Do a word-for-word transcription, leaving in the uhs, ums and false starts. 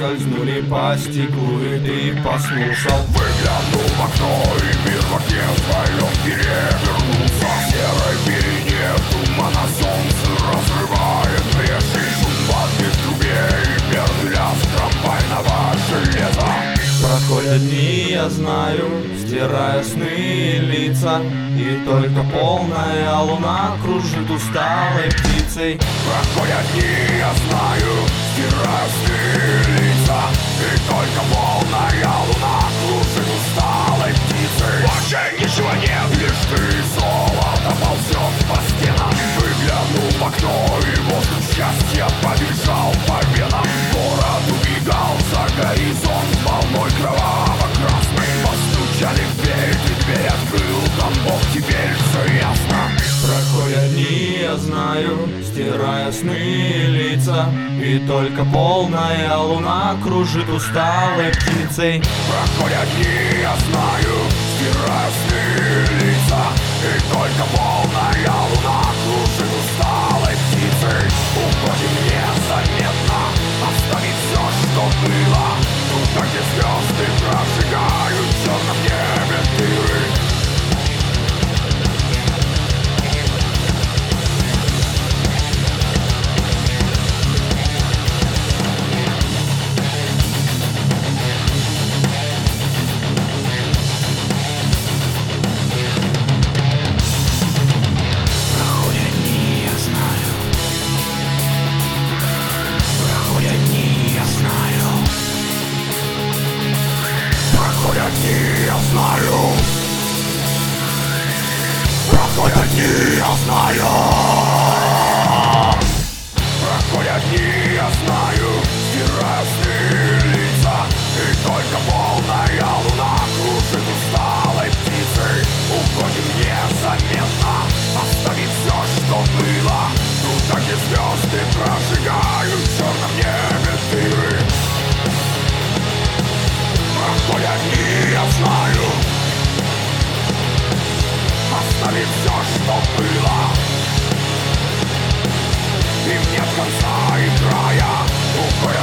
скользнули по стеклу, и ты послушал. Выглянул в окно, и мир в окне своем перевернулся. В серой пелене тумана солнце разрывает бреши. Шум воды в трубе и мерный лязг трамвайного железа. Проходят дни, я знаю, стирая сны и лица, и только полная луна кружит усталой птицей. Проходят дни, я знаю, стирая сны и лица, и только полная луна кружит усталой птицей. Больше ничего нет, лишь ты, золото ползет по стенам. Выглянул в окно, и воздух счастья побежал по венам. Город убегал за горизонт волной кроваво-красной. Постучали в дверь, ты дверь открыл, там Бог, теперь все ясно. Проходят дни, я знаю, стирая сны и лица, и только полная луна кружит усталой птицей. Проходят дни, я знаю, стирая сны и лица, и только полная луна кружит усталой птицей. Уходим незаметно, оставить все, что было. Туда, где звезды прожигают в черном небе дыры. Я знаю, проходят дни, я знаю. Проходят дни, я знаю, стирая сны и лица, и только полная луна кружит усталой птицей. Уходим незаметно, оставить все, что было. Туда, где звезды прожигают в черном небе дыры. Проходят дни, я знаю, оставить все, что было. Им нет конца и края. Уходят